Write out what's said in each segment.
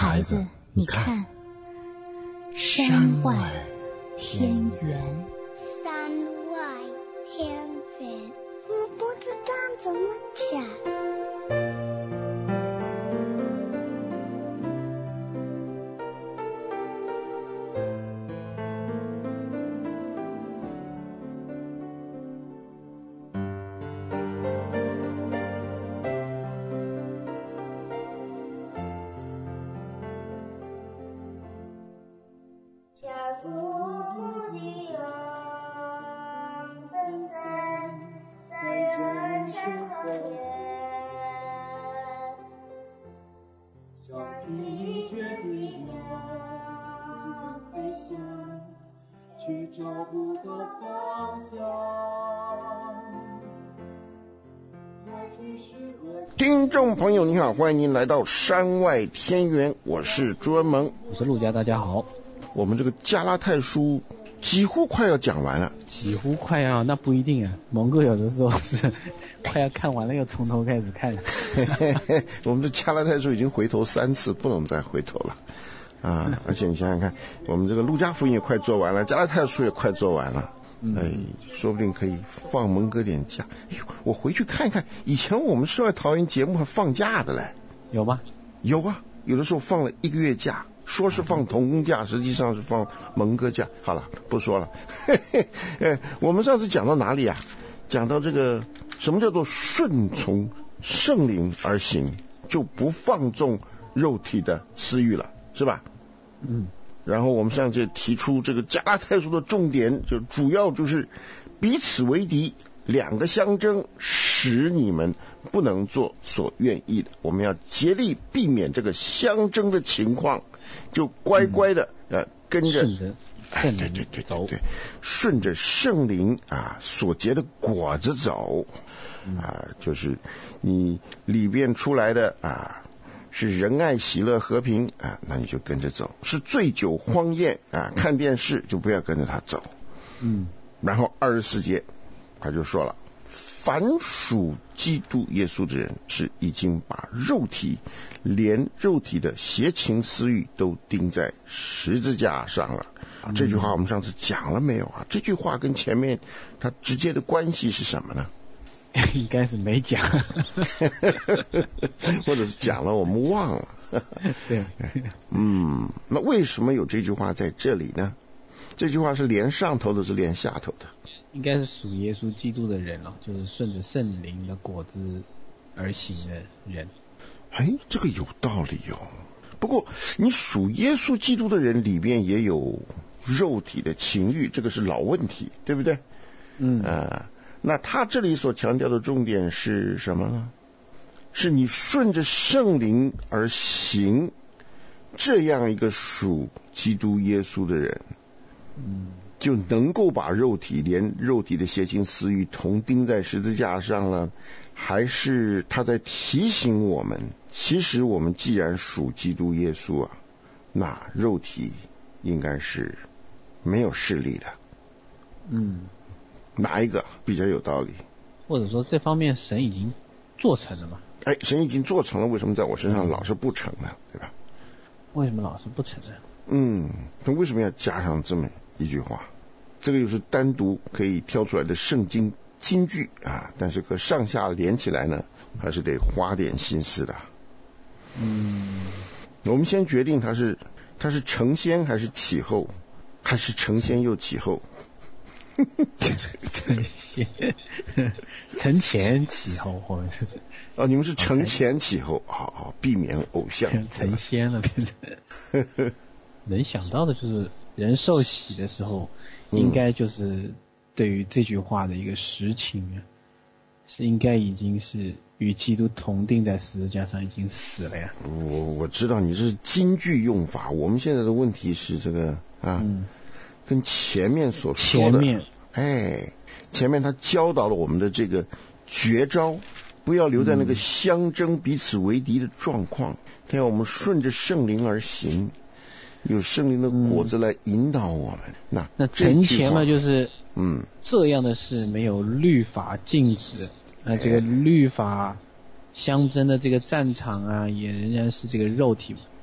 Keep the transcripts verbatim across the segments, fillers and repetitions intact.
孩子，你看，山外天圆。 山外天圆，我不知道怎么讲。 听众朋友你好，欢迎您来到山外天圆，我是朱文蒙， 我是陆家，大家好。 我们这个加拉太书几乎快要讲完了。 几乎快要那不一定啊，蒙哥有的时候是快要看完了又从头开始看。 我们的加拉太书已经回头三次，不能再回头了啊！而且你想想看，我们这个路加福音也快做完了，加拉太书也快做完了。哎，说不定可以放蒙哥点假。哎呦，我回去看看，以前我们世外桃源节目还放假的嘞。 有吗？ 有啊，有的时候放了一个月假，说是放童工假，实际上是放蒙哥假。好了，不说了。嘿嘿，哎，我们上次讲到哪里啊？讲到这个什么叫做顺从圣灵而行，就不放纵肉体的私欲了，是吧？ 嗯。 然后我们上次提出这个加拉太书的重点，就主要就是彼此为敌，两个相争，使你们不能做所愿意的。我们要竭力避免这个相争的情况，就乖乖的、嗯、呃跟着哎，对对对对对，顺着圣灵啊所结的果子走啊，就是你里边出来的啊。是仁爱喜乐和平啊，那你就跟着走；是醉酒荒宴啊，看电视就不要跟着他走。 嗯， 然后二十四节他就说了，凡属基督耶稣的人是已经把肉体连肉体的邪情私欲都钉在十字架上了。嗯、这句话我们上次讲了没有啊？这句话跟前面它直接的关系是什么呢？ 应该是没讲。 或者是讲了我们忘了。 对。 嗯，那为什么有这句话在这里呢？这句话是连上头的，是连下头的。 应该是属耶稣基督的人了，就是顺着圣灵的果子而行的人。 哎，这个有道理哦。不过你属耶稣基督的人里边也有肉体的情欲，这个是老问题，对不对？ 嗯啊、呃，那他这里所强调的重点是什么呢？是你顺着圣灵而行，这样一个属基督耶稣的人， 嗯， 就能够把肉体连肉体的邪情私欲同钉在十字架上了。还是他在提醒我们，其实我们既然属基督耶稣啊，那肉体应该是没有势力的。 嗯， 哪一个比较有道理？ 或者说这方面神已经做成了嘛？ 哎，神已经做成了，为什么在我身上老是不成呢？对吧？ 为什么老是不成呢？ 嗯，他为什么要加上这么一句话？这个又是单独可以挑出来的圣经金句啊，但是和上下连起来呢，还是得花点心思的。 嗯， 我们先决定它是它是承先还是启后，还是承先又启后？ 承先、承前启后，或者是哦，你们是承前启后，好好避免偶像承先了，变成能想到的就是人受洗的时候，应该就是对于这句话的一个实情啊，是应该已经是与基督同钉在十字架上，已经死了呀。 我我知道你是金句用法，我们现在的问题是这个啊。嗯，跟前面所说的， 前面哎，前面他教导了我们的这个绝招，不要留在那个相争彼此为敌的状况，他要我们顺着圣灵而行，有圣灵的果子来引导我们。嗯、那那承前嘛，就是嗯， 这样的事没有律法禁止，那这个律法相争的这个战场啊，也仍然是这个肉体嘛。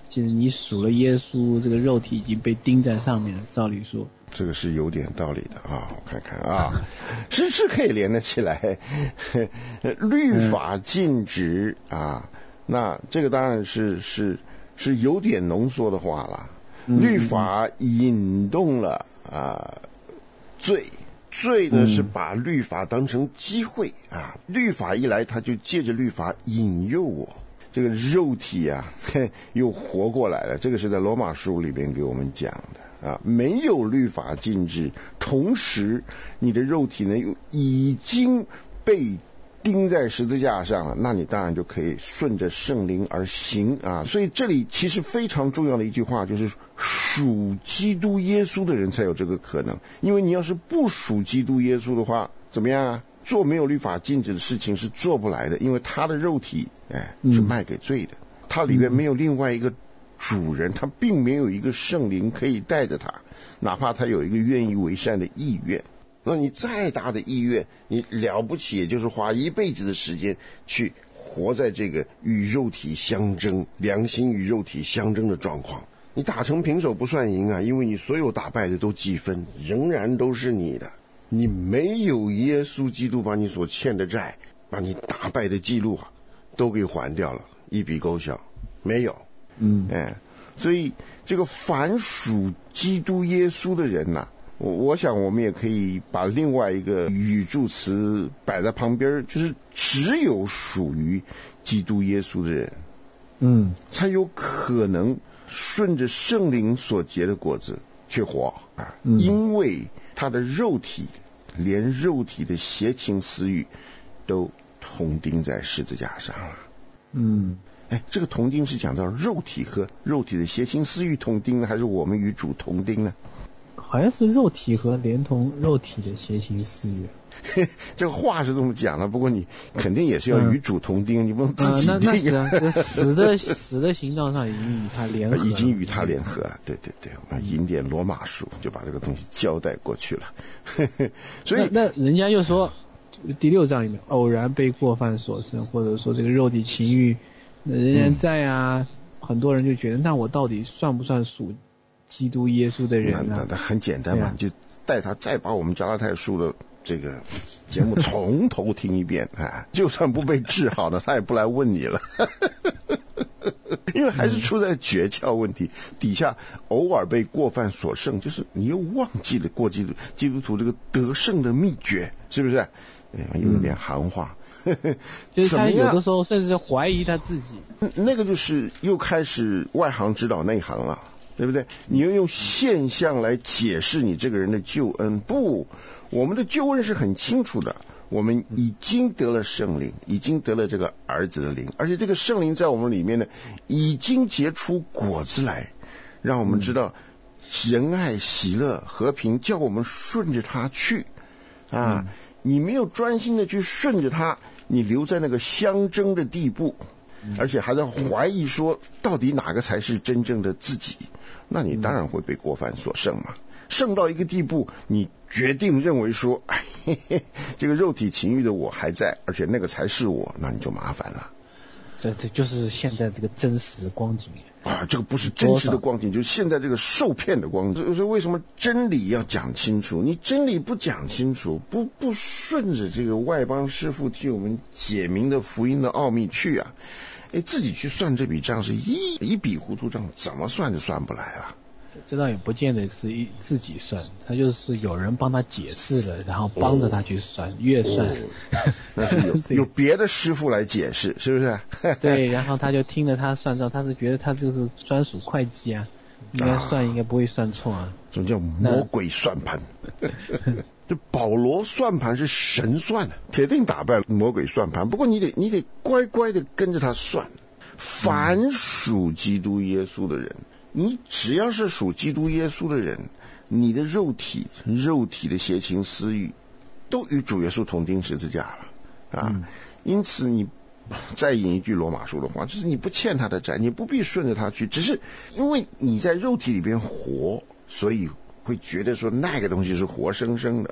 就是你属了耶稣，这个肉体已经被钉在上面了。照理说， 这个是有点道理的啊，我看看啊，是是可以连得起来。律法禁止啊，那这个当然是是是有点浓缩的话了。律法引动了啊罪。罪呢是把律法当成机会啊，律法一来，他就借着律法引诱我，这个肉体啊又活过来了。这个是在罗马书里边给我们讲的啊，没有律法禁止，同时你的肉体呢又已经被钉在十字架上了，那你当然就可以顺着圣灵而行啊。所以这里其实非常重要的一句话就是属基督耶稣的人才有这个可能，因为你要是不属基督耶稣的话，怎么样啊？做没有律法禁止的事情是做不来的，因为他的肉体哎是卖给罪的，他里面没有另外一个主人，他并没有一个圣灵可以带着他，哪怕他有一个愿意为善的意愿。那你再大的意愿，你了不起也就是花一辈子的时间去活在这个与肉体相争、良心与肉体相争的状况。你打成平手不算赢啊，因为你所有打败的都计分，仍然都是你的。你没有耶稣基督把你所欠的债，把你打败的记录啊都给还掉了，一笔勾销，没有。嗯，哎，所以这个凡属基督耶稣的人呐、啊。我我想我们也可以把另外一个语助词摆在旁边，就是只有属于基督耶稣的人，嗯，才有可能顺着圣灵所结的果子去活啊，嗯、因为他的肉体连肉体的邪情私欲都同钉在十字架上了。嗯，哎，这个同钉是讲到肉体和肉体的邪情私欲同钉呢，还是我们与主同钉呢？ 好像是肉体和连同肉体的邪情私欲。 这个话是这么讲的，不过你肯定也是要与主同钉、嗯、你不能自己钉、 呃、那, 那是啊，这死的死的形状上已经与他联合了， 已经与他联合。对对对，我们引点罗马书就把这个东西交代过去了。所以那, 那人家又说第六章里面偶然被过犯所胜，或者说这个肉体情欲人人在啊、嗯、很多人就觉得那我到底算不算属基督耶稣的人啊？ 那那很简单嘛、啊、就带他再把我们加拉太书的这个节目从头听一遍啊，就算不被治好了他也不来问你了。因为还是出在诀窍问题、嗯、底下偶尔被过犯所胜，就是你又忘记了过基督基督徒这个得胜的秘诀，是不是？有点含化、 嗯、就是他有的时候甚至怀疑他自己， 那个就是又开始外行指导内行了，对不对？你要用现象来解释你这个人的救恩，不，我们的救恩是很清楚的，我们已经得了圣灵，已经得了这个儿子的灵，而且这个圣灵在我们里面呢，已经结出果子来，让我们知道仁爱、喜乐、和平，叫我们顺着他去啊。你没有专心的去顺着他，你留在那个相争的地步，而且还在怀疑说到底哪个才是真正的自己，那你当然会被过犯所胜嘛。胜到一个地步，你决定认为说，哎，嘿嘿，这个肉体情欲的我还在，而且那个才是我，那你就麻烦了。 这这就是现在这个真实的光景啊！这个不是真实的光景，就是现在这个受骗的光景。所以为什么真理要讲清楚？你真理不讲清楚，不不顺着这个外邦师傅替我们解明的福音的奥秘去啊，哎，自己去算这笔账是一一笔糊涂账，怎么算就算不来啊。 这倒也不见得是一自己算，他就是有人帮他解释了，然后帮着他去算，哦、越算、哦、 那是有有别的师傅来解释，是不是？ 对，然后他就听着他算账，他是觉得他这个是专属会计啊，应该算、啊、应该不会算错啊。 这叫魔鬼算盘。这保罗算盘是神算的，铁定打败魔鬼算盘。不过你得你得乖乖的跟着他算。凡属基督耶稣的人。你只要是属基督耶稣的人，你的肉体肉体的邪情私欲都与主耶稣同钉十字架了啊、嗯！因此你再引一句罗马书的话，就是你不欠他的债，你不必顺着他去，只是因为你在肉体里边活，所以会觉得说那个东西是活生生的，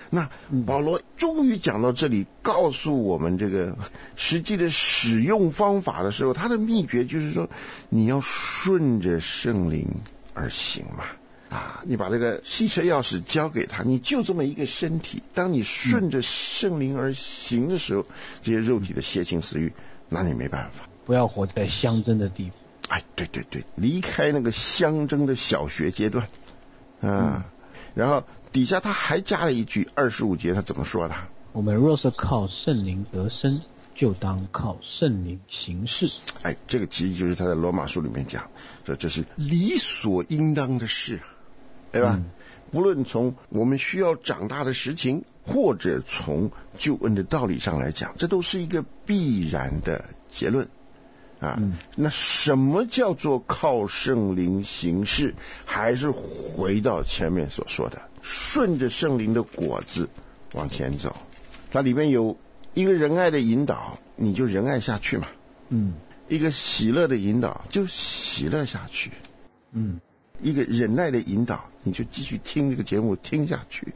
那保罗终于讲到这里，告诉我们这个实际的使用方法的时候，他的秘诀就是说，你要顺着圣灵而行嘛。啊，你把这个汽车钥匙交给他，你就这么一个身体，当你顺着圣灵而行的时候，这些肉体的邪情私欲，那你没办法。 不要活在相争的地步。 哎，对对对，离开那个相争的小学阶段啊。嗯、然后底下他还加了一句，二十五节他怎么说的？ 我们若是靠圣灵得生，就当靠圣灵行事。 哎，这个其实就是他在罗马书里面讲，说这是理所应当的事，对吧？嗯、不论从我们需要长大的实情，或者从救恩的道理上来讲，这都是一个必然的结论啊。嗯、那什么叫做靠圣灵行事？还是回到前面所说的，顺着圣灵的果子往前走。它里面有一个仁爱的引导，你就仁爱下去嘛。嗯。一个喜乐的引导，就喜乐下去。嗯。一个忍耐的引导，你就继续听这个节目听下去。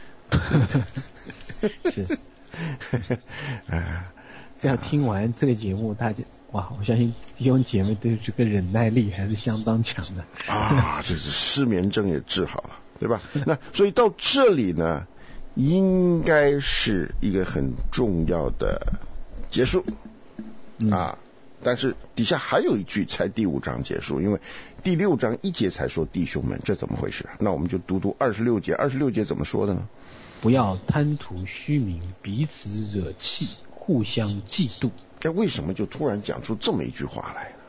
是。啊，这样听完这个节目，大家哇，我相信弟兄姐妹对这个忍耐力还是相当强的。 啊，这是失眠症也治好了，对吧？那所以到这里呢，应该是一个很重要的结束啊。嗯，但是底下还有一句才第五章结束，因为第六章一节才说弟兄们，这怎么回事？那我们就读读二十六节。二十六节怎么说的呢？ 不要贪图虚名，彼此惹气，互相嫉妒。 哎，为什么就突然讲出这么一句话来呢？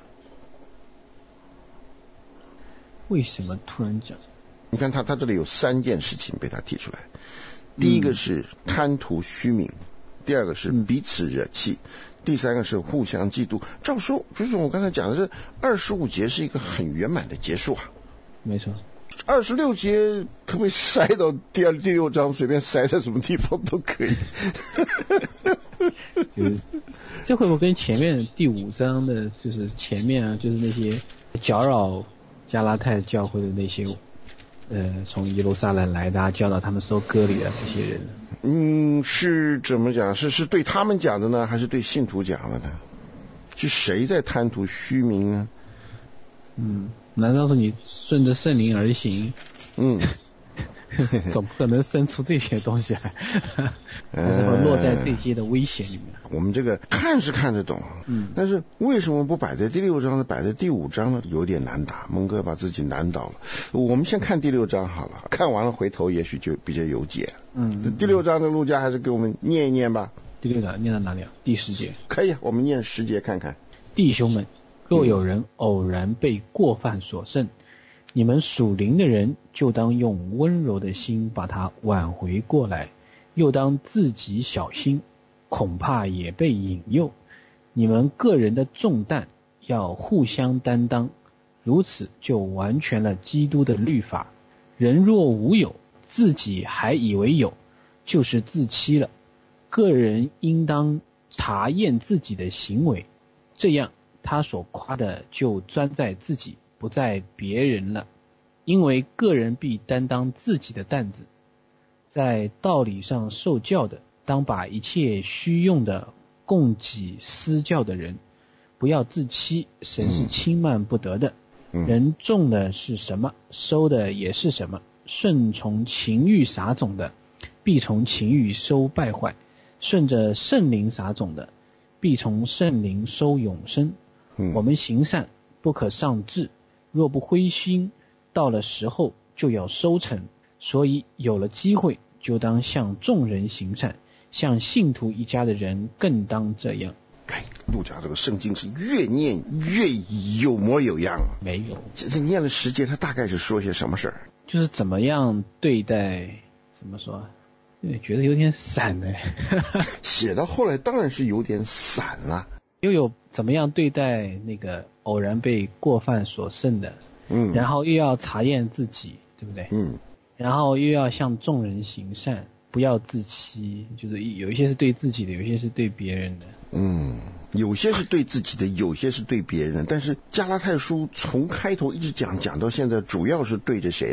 为什么突然讲？ 你看他他这里有三件事情被他提出来。第一个是贪图虚名，第二个是彼此惹气，嗯、第三个是互相嫉妒。照说就是我刚才讲的，这二十五节是一个很圆满的结束啊。 没错。 二十六节可不可以塞到第二第六章，随便塞在什么地方都可以。 就是这会不会跟前面第五章的，就是前面啊，就是那些搅扰加拉太教会的那些呃，从耶路撒冷来的、啊、教导他们收割礼的这些人？ 嗯，是怎么讲？是是对他们讲的呢，还是对信徒讲的呢？是谁在贪图虚名呢？ 嗯，难道是你顺着圣灵而行？嗯，总不可能生出这些东西来，为什么落在这些的危险里面？ 我们这个看是看得懂，嗯，但是为什么不摆在第六章呢？摆在第五章呢？有点难打，蒙哥把自己难倒了。我们先看第六章好了，看完了回头也许就比较有解。嗯，第六章的路加还是给我们念一念吧。 第六章念到哪里啊？第十节。 可以，我们念十节看看。 弟兄们，若有人偶然被过犯所胜，你们属灵的人就当用温柔的心把他挽回过来，又当自己小心，恐怕也被引诱。你们个人的重担要互相担当，如此就完全了基督的律法。人若无有，自己还以为有，就是自欺了。个人应当查验自己的行为，这样他所夸的就专在自己，不在别人了。因为个人必担当自己的担子。在道理上受教的，当把一切虚用的供给私教的人，不要自欺，神是轻慢不得的。人种的是什么，收的也是什么。顺从情欲撒种的，必从情欲收败坏；顺着圣灵撒种的，必从圣灵收永生。我们行善不可丧志，若不灰心，到了时候就要收成。所以有了机会，就当向众人行善，向信徒一家的人更当这样。 哎，路加这个圣经是越念越有模有样啊。 没有， 这念了十节，他大概是说些什么事儿？ 就是怎么样对待，怎么说？觉得有点散呢。 写到后来当然是有点散了。 又有怎么样对待那个偶然被过犯所胜的，嗯，然后又要查验自己，对不对？嗯，然后又要向众人行善，不要自欺，就是有一些是对自己的，有一些是对别人的。 嗯，有些是对自己的，有些是对别人。但是加拉太书从开头一直讲讲到现在，主要是对着谁的？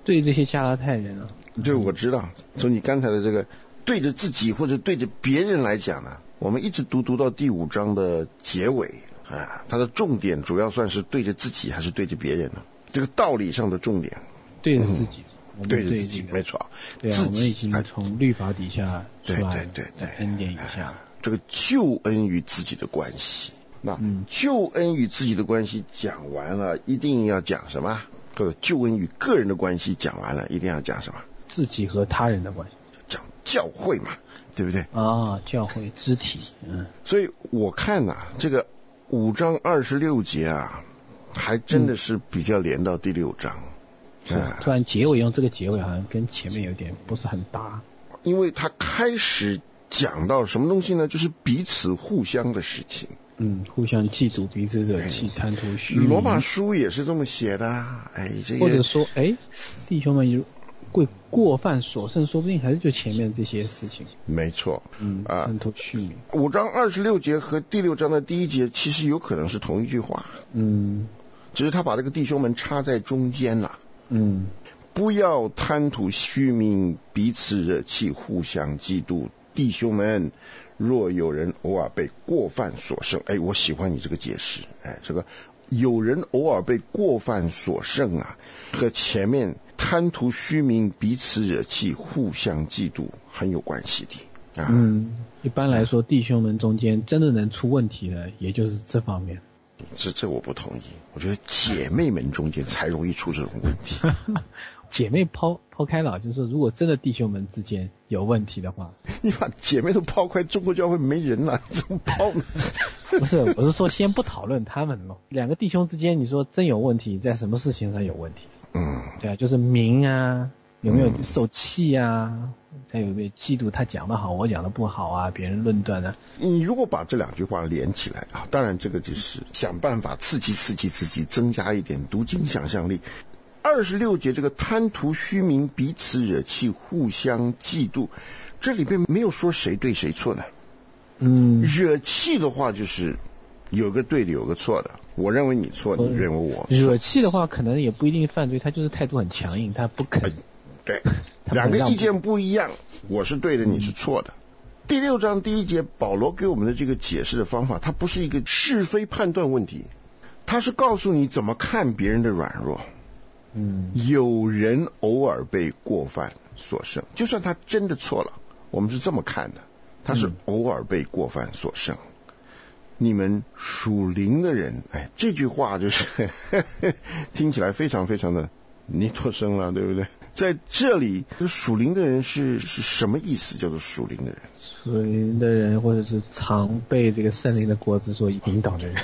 对这些加拉太人啊。 对，我知道。从你刚才的这个对着自己或者对着别人来讲呢，我们一直读读到第五章的结尾啊，它的重点主要算是对着自己还是对着别人呢？这个道理上的重点， 对着自己。嗯对着自己，没错。 对啊，我们已经从律法底下出来了， 对对对对， 恩典以下， 这个救恩与自己的关系。那、嗯、救恩与自己的关系讲完了，一定要讲什么？这个救恩与个人的关系讲完了，一定要讲什么？ 自己和他人的关系， 讲教会嘛，对不对？ 啊，教会肢体。嗯， 所以我看呐、啊，这个五章二十六节啊，还真的是比较连到第六章。嗯是突然结尾用这个结尾好像跟前面有点不是很搭， 因为他开始讲到什么东西呢？就是彼此互相的事情， 嗯，互相嫉妒，彼此惹气，贪图虚名。 罗马书也是这么写的，哎，这或者说，哎，弟兄们会过犯所剩，说不定还是就前面这些事情。 没错， 嗯啊，贪图虚名。 五章二十六节和第六章的第一节其实有可能是同一句话， 嗯， 只是他把这个弟兄们插在中间了。 嗯， 不要贪图虚名，彼此惹气，互相嫉妒。弟兄们，若有人偶尔被过犯所胜，哎，我喜欢你这个解释，哎，这个有人偶尔被过犯所胜啊，和前面贪图虚名，彼此惹气，互相嫉妒很有关系的啊。 嗯，一般来说，弟兄们中间真的能出问题的，也就是这方面。 这这我不同意，我觉得姐妹们中间才容易出这种问题。 姐妹抛抛开了，就是如果真的弟兄们之间有问题的话， 你把姐妹都抛开，中国教会没人了，怎么抛呢？ 不是，我是说先不讨论他们咯。两个弟兄之间，你说真有问题，在什么事情上有问题？ 嗯， 对啊，就是名啊，有没有受气啊？还有没有嫉妒他讲的好，我讲的不好啊？别人论断啊？ 你如果把这两句话连起来啊，当然这个就是想办法刺激刺激自己，增加一点读经想象力。二十六节这个贪图虚名，彼此惹气，互相嫉妒，这里边没有说谁对谁错呢。 嗯， 惹气的话就是有个对的，有个错的。我认为你错，你认为我错。 惹气的话，可能也不一定犯罪，他就是态度很强硬，他不肯。呃、 对，两个意见不一样，我是对的，你是错的。嗯、第六章第一节，保罗给我们的这个解释的方法，它不是一个是非判断问题，它是告诉你怎么看别人的软弱。 嗯， 有人偶尔被过犯所胜，就算他真的错了，我们是这么看的，他是偶尔被过犯所胜。嗯、你们属灵的人，哎，这句话就是呵呵听起来非常非常的尼托生了，对不对？在这里，属灵的人是是什么意思？叫做属灵的人， 属灵的人，或者是常被这个圣灵的果子所引导的人。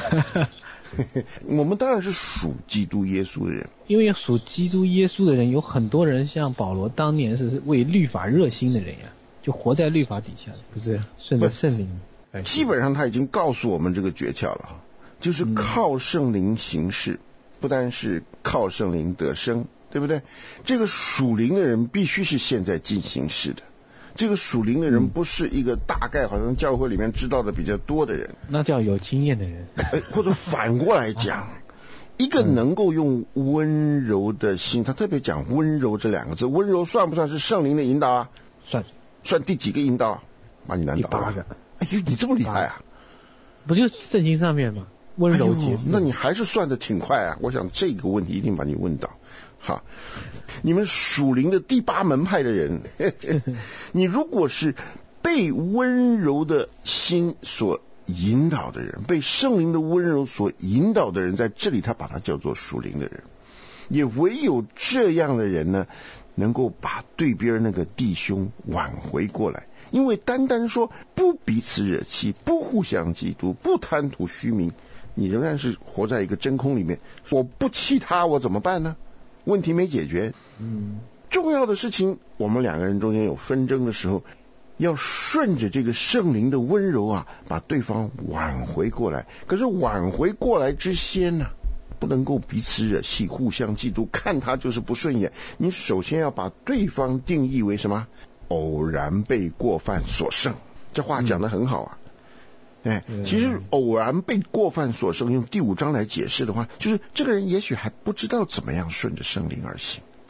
我们当然是属基督耶稣的人， 因为属基督耶稣的人有很多人像保罗当年是为律法热心的人呀，就活在律法底下，不是顺着圣灵。 基本上他已经告诉我们这个诀窍了，就是靠圣灵行事，嗯、不单是靠圣灵得生，对不对？这个属灵的人必须是现在进行式的。这个属灵的人不是一个大概好像教会里面知道的比较多的人， 那叫有经验的人。 或者反过来讲，一个能够用温柔的心，他特别讲温柔这两个字，温柔算不算是圣灵的引导啊？ 算， 算第几个引导？把你难倒了。 第八个。 哎呦，你这么厉害啊！ 不就是圣经上面吗？温柔节、哎， 那你还是算得挺快啊！我想这个问题一定把你问到。好，你们属灵的第八门派的人，呵呵你如果是被温柔的心所引导的人，被圣灵的温柔所引导的人，在这里他把它叫做属灵的人。也唯有这样的人呢，能够把对别人那个弟兄挽回过来。因为单单说不彼此惹气，不互相嫉妒，不贪图虚名，你仍然是活在一个真空里面。我不气他，我怎么办呢？问题没解决。 嗯， 重要的事情，我们两个人中间有纷争的时候，要顺着这个圣灵的温柔啊，把对方挽回过来。可是挽回过来之先呢、啊，不能够彼此惹气，互相嫉妒，看他就是不顺眼。你首先要把对方定义为什么？偶然被过犯所胜。这话讲得很好啊。嗯、哎，其实偶然被过犯所胜，用第五章来解释的话，就是这个人也许还不知道怎么样顺着圣灵而行。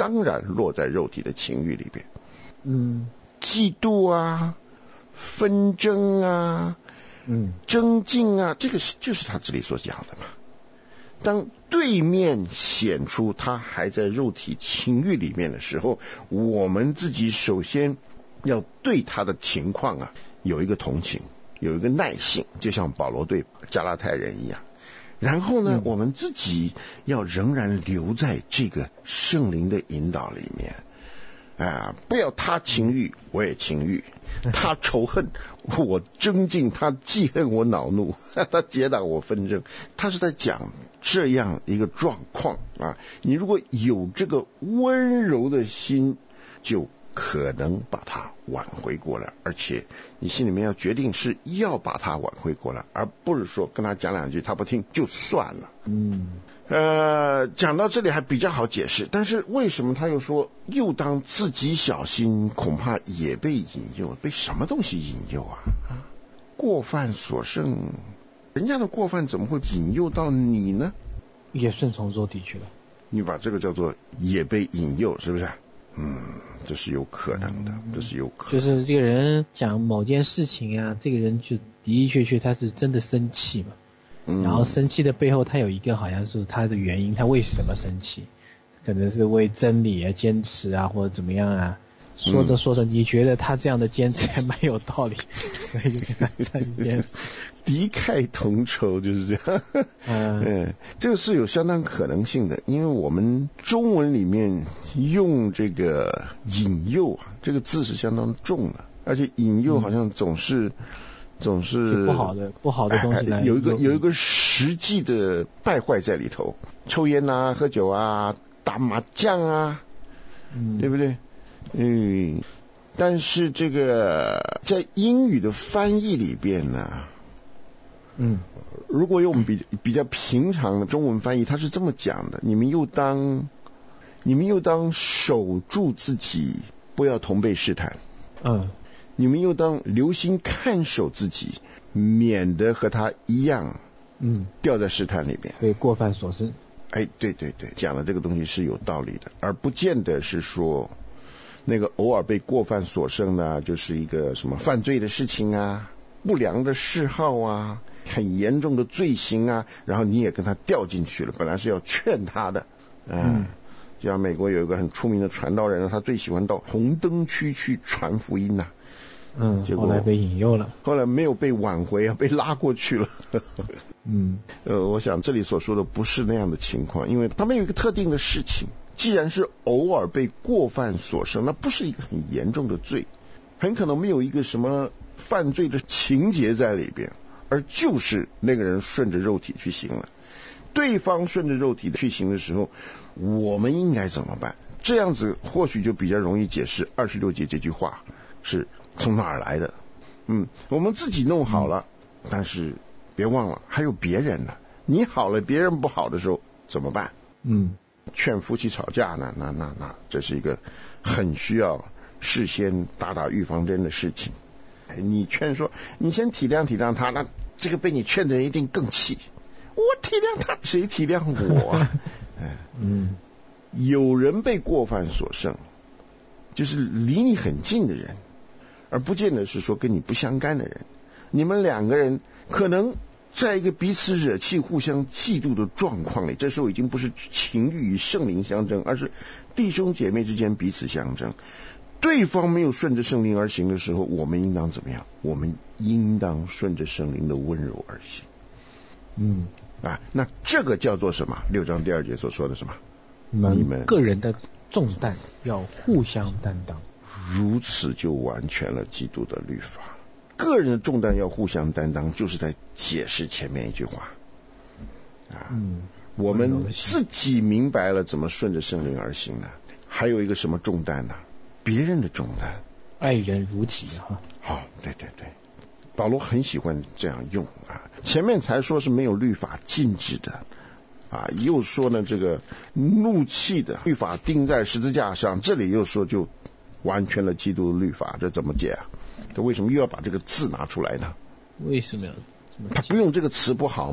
当然落在肉体的情欲里边。 嗯， 嫉妒啊，纷争啊， 嗯， 争竞啊，这个就是他这里所讲的嘛。当对面显出他还在肉体情欲里面的时候，我们自己首先要对他的情况啊有一个同情，有一个耐性，就像保罗对加拉太人一样。然后呢、嗯、我们自己要仍然留在这个圣灵的引导里面啊，不要他情欲我也情欲，他仇恨我争竞，他记恨我恼怒，他结党我纷争。他是在讲这样一个状况啊，你如果有这个温柔的心，就可能把它挽回过来，而且你心里面要决定是要把它挽回过来，而不是说跟他讲两句他不听就算了。 嗯， 呃，讲到这里还比较好解释，但是为什么他又说又当自己小心，恐怕也被引诱？被什么东西引诱啊？啊，过犯所胜，人家的过犯怎么会引诱到你呢？ 也顺从肉体去了。 你把这个叫做也被引诱，是不是？嗯，这是有可能的，这是有可能的。 就是这个人讲某件事情啊，这个人就的的确确他是真的生气嘛，嗯，然后生气的背后他有一个好像是他的原因，他为什么生气？可能是为真理啊坚持啊，或者怎么样啊。说着说着，你觉得他这样的坚持还蛮有道理，所以就跟他在一边敌忾同仇，就是这样。嗯, 嗯，这个是有相当可能性的，因为我们中文里面用这个引诱啊，这个字是相当重的，而且引诱好像总是、嗯、总是不好的不好的东西来、 哎、有一个有一个实际的败坏在里头，抽烟啊、喝酒啊、打麻将啊，嗯，对不对？嗯，但是这个在英语的翻译里边呢， 嗯， 如果用比比较平常的中文翻译，他是这么讲的：你们又当你们又当守住自己，不要同被试探。 嗯， 你们又当留心看守自己，免得和他一样， 嗯， 掉在试探里边， 被过犯所生。 哎，对对对，讲的这个东西是有道理的，而不见得是说那个偶尔被过犯所生呢，就是一个什么犯罪的事情啊，不良的嗜好啊，很严重的罪行啊，然后你也跟他掉进去了，本来是要劝他的，呃、嗯，就像美国有一个很出名的传道人，他最喜欢到红灯区去传福音呐、啊， 嗯， 结果后来被引诱了， 后来没有被挽回啊，被拉过去了。 嗯， 呃，我想这里所说的不是那样的情况，因为他们有一个特定的事情，既然是偶尔被过犯所生，那不是一个很严重的罪，很可能没有一个什么犯罪的情节在里边，而就是那个人顺着肉体去行了。对方顺着肉体去行的时候，我们应该怎么办？这样子或许就比较容易解释二十六节这句话是从哪儿来的。嗯，我们自己弄好了，嗯、但是别忘了还有别人呢。你好了，别人不好的时候怎么办？ 嗯， 劝夫妻吵架呢，那那那这是一个很需要事先打打预防针的事情。你劝说，你先体谅体谅他，那这个被你劝的人一定更气。我体谅他，谁体谅我啊？ 嗯， 有人被过犯所胜，就是离你很近的人，而不见得是说跟你不相干的人。你们两个人可能在一个彼此惹气、互相嫉妒的状况里，这时候已经不是情欲与圣灵相争，而是弟兄姐妹之间彼此相争。对方没有顺着圣灵而行的时候，我们应当怎么样？我们应当顺着圣灵的温柔而行。 嗯， 啊，那这个叫做什么？六章第二节所说的什么？ 你们个人的重担要互相担当， 如此就完全了基督的律法。个人的重担要互相担当，就是在解释前面一句话啊。 嗯， 我们自己明白了怎么顺着圣灵而行呢？还有一个什么重担呢？别人的重担， 爱人如己哈。 好、哦，对对对，保罗很喜欢这样用啊。前面才说是没有律法禁止的啊，又说呢这个怒气的律法钉在十字架上，这里又说就完全了基督的律法，这怎么解啊？这为什么又要把这个字拿出来呢？ 为什么要？ 他不用这个词不好吗？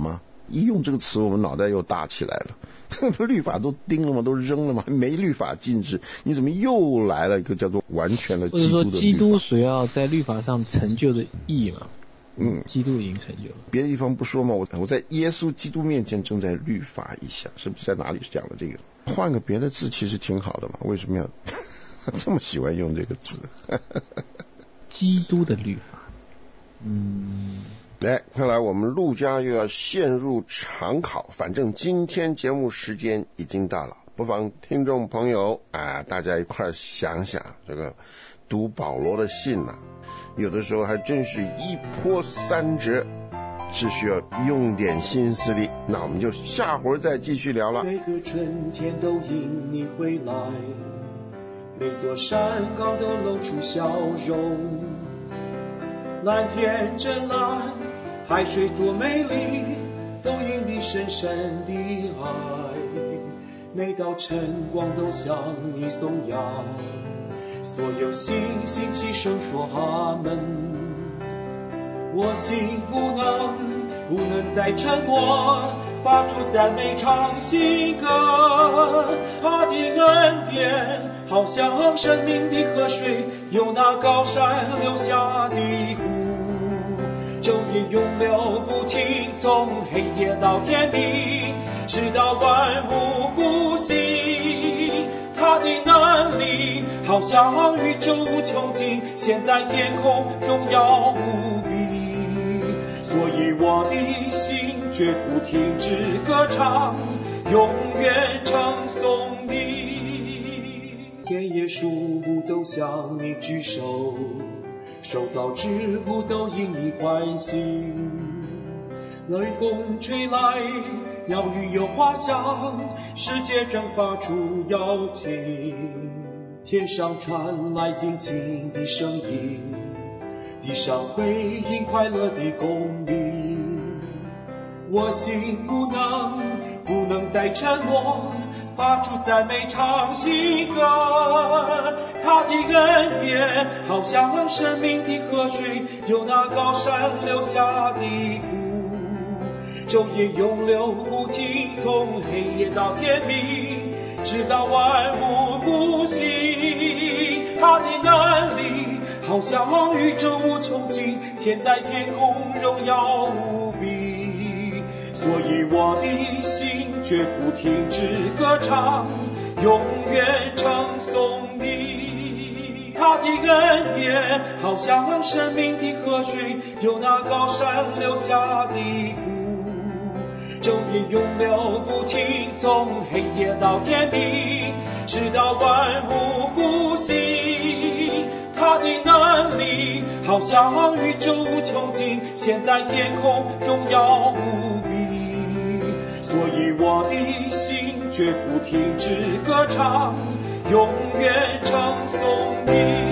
一用这个词，我们脑袋又大起来了。律法都钉了吗？都扔了吗？没律法禁止，你怎么又来了一个叫做完全的基督的律法？或者说基督所要在律法上成就的义嘛？ 嗯， 基督已经成就了。 别的地方不说嘛，我我在耶稣基督面前正在律法一下，是不是在哪里讲的这个？换个别的字其实挺好的嘛，为什么要这么喜欢用这个字？ 基督的律法，嗯。 来，看来我们陆家又要陷入长考，反正今天节目时间已经到了，不妨听众朋友啊，大家一块想想，这个读保罗的信啊，有的时候还真是一波三折，是需要用点心思的。那我们就下回再继续聊了。 每个春天都因你回来，每座山岗都露出笑容，蓝天真蓝，海水多美丽，都因你深深的爱。每道晨光都向你颂扬，所有星星齐声说阿门。我心不能不能再沉默，发出赞美唱新歌。他的恩典好像生命的河水，由那高山流下的湖，昼夜永流不停，从黑夜到天明，直到万物复兴。他的能力好像宇宙无穷尽，现在天空荣耀无比。所以我的心绝不停止歌唱，永远称颂你。田野树木都向你举手，受造之物都因你欢喜。雷风吹来，鸟语有花香，世界正发出邀请。天上传来静静的声音，地上回应快乐的公鸣。我心不能不能再沉默，发出赞美唱新歌。他的恩典好像生命的河水，由那高山流下的湖，昼夜永流不停，从黑夜到天明，直到万物复兴。他的能力好像宇宙无穷尽，现在天空荣耀无比。所以我的心绝不停止歌唱，永远称颂你。他的恩典好像生命的河水，由那高山流下的湖，昼夜永流不停，从黑夜到天明，直到万物复兴。他的能力好像宇宙无穷尽，现在天空荣耀无比。所以我的心绝不停止歌唱，永远称颂你。